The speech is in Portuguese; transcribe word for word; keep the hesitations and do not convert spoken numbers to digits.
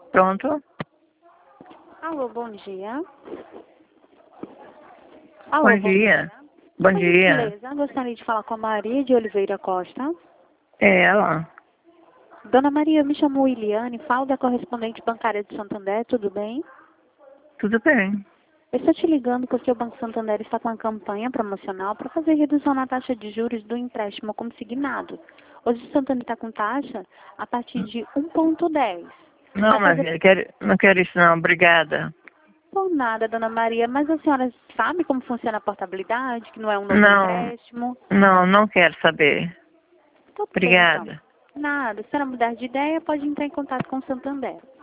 Pronto? Alô, bom dia. Alô, Bom dia. Bom Por dia. gentileza, gostaria de falar com a Maria de Oliveira Costa. É ela. Dona Maria, eu me chamo Iliane, falo da correspondente bancária de Santander, tudo bem? Tudo bem. Eu estou te ligando porque o Banco Santander está com uma campanha promocional para fazer redução na taxa de juros do empréstimo consignado. Hoje o Santander está com taxa a partir de um vírgula dez. Não, Vai minha fazer filha, quero, não quero isso não. Obrigada. por nada, Dona Maria, mas a senhora sabe como funciona a portabilidade, que não é um novo Não, empréstimo? não, não quero saber. Tudo bem, então. Obrigada. Nada, se ela mudar de ideia, pode entrar em contato com o Santander.